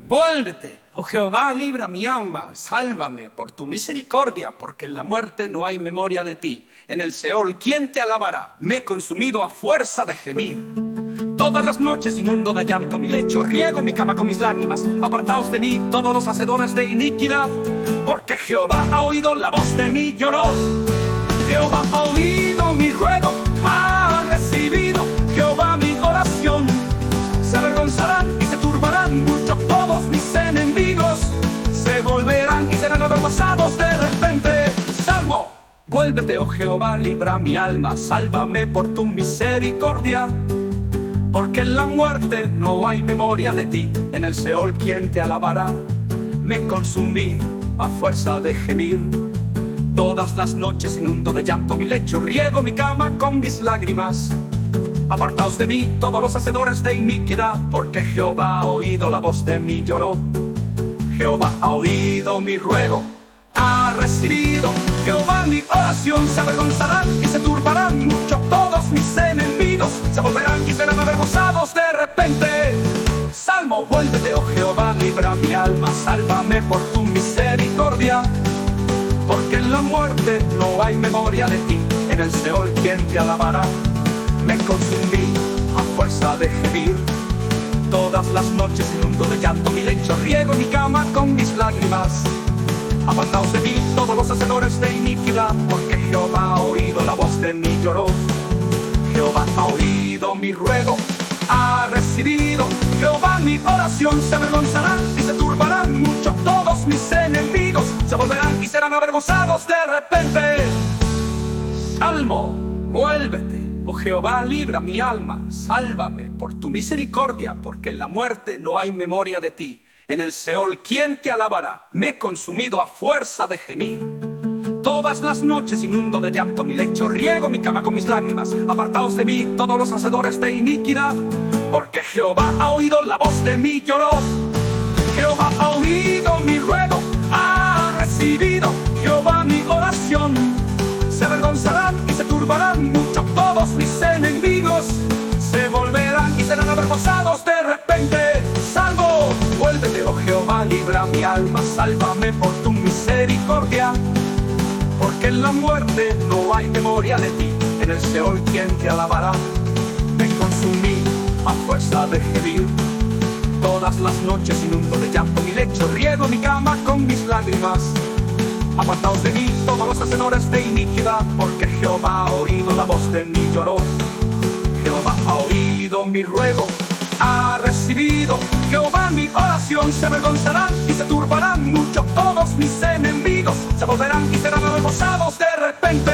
Vuélvete, oh Jehová, libra mi alma, sálvame por tu misericordia, porque en la muerte no hay memoria de ti. En el Seol, ¿quién te alabará? Me he consumido a fuerza de gemir. Todas las noches inundo de llanto mi lecho, riego mi cama con mis lágrimas. Apartaos de mí todos los hacedores de iniquidad, porque Jehová ha oído la voz de mi llorón. Jehová ha oído mi ruego, ha recibido Jehová mi oración. Se avergonzarán y se turbarán mucho todos mis enemigos, se volverán y serán avergonzados de repente. Salmo. Vuélvete, oh Jehová, libra mi alma, sálvame por tu misericordia, porque en la muerte no hay memoria de ti. En el Seol, ¿quién te alabará? Me consumí a fuerza de gemir. Todas las noches inundo de llanto mi lecho, riego mi cama con mis lágrimas. Apartaos de mí todos los hacedores de iniquidad, porque Jehová ha oído la voz de mi llorón. Jehová ha oído mi ruego, ha recibido Jehová mi oración. Se avergonzarán y se turbarán mucho todos mis enemigos, se volverán y serán avergonzados de repente. Salmo. Vuélvete, oh Jehová, libra mi alma, sálvame por tu misericordia, porque en la muerte no hay memoria de ti. En el Seol, ¿quién te alabará? Me consumí a fuerza de gemir. Todas las noches inundo de llanto mi lecho, riego mi cama con mis lágrimas. Apartaos de mí todos los hacedores de iniquidad, porque Jehová ha oído la voz de mi llorón. Jehová ha oído mi ruego, ha recibido Jehová mi oración. Se avergonzarán y se turbarán mucho todos mis enemigos, se volverán y serán avergonzados de repente. Salmo. Vuélvete, oh Jehová, libra mi alma, sálvame por tu misericordia, porque en la muerte no hay memoria de ti. En el Seol, ¿quién te alabará? Me he consumido a fuerza de gemir. Todas las noches inundo de llanto mi lecho, riego mi cama con mis lágrimas. Apartaos de mí todos los hacedores de iniquidad, porque Jehová ha oído la voz de mi llorón. Jehová ha oído mi ruego, ha recibido Jehová mi oración. Se avergonzarán y se turbarán mucho todos mis enemigos, se volverán y serán avergonzados de repente. Salmo. Vuélvete, oh Jehová, libra mi alma, sálvame por tu misericordia, porque en la muerte no hay memoria de ti. En el Seol, ¿quién te alabará? Me consumí a fuerza de gemir. Todas las noches inundo de llanto mi lecho, riego mi cama con mis lágrimas. Apartaos de mí todos los hacedores de iniquidad, porque Jehová ha oído la voz de mi llorón. Jehová ha oído mi ruego, ha recibido Jehová mi oración. Se avergonzarán y se turbarán mucho todos mis enemigos, se volverán y serán avergonzados de repente.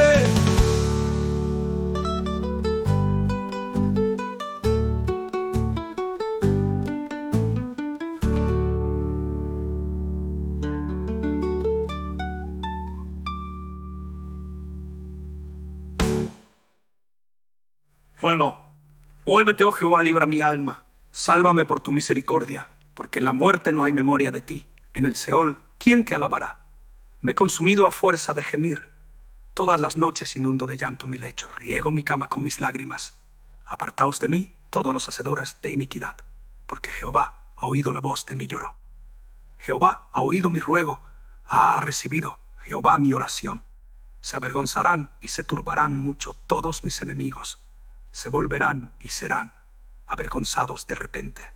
Bueno, vuélvete, oh Jehová, libra mi alma, sálvame por tu misericordia, porque en la muerte no hay memoria de ti. En el Seol, ¿quién te alabará? Me he consumido a fuerza de gemir. Todas las noches inundo de llanto mi lecho, riego mi cama con mis lágrimas. Apartaos de mí todos los hacedores de iniquidad, porque Jehová ha oído la voz de mi lloro. Jehová ha oído mi ruego, ha recibido Jehová mi oración. Se avergonzarán y se turbarán mucho todos mis enemigos, se volverán y serán avergonzados de repente.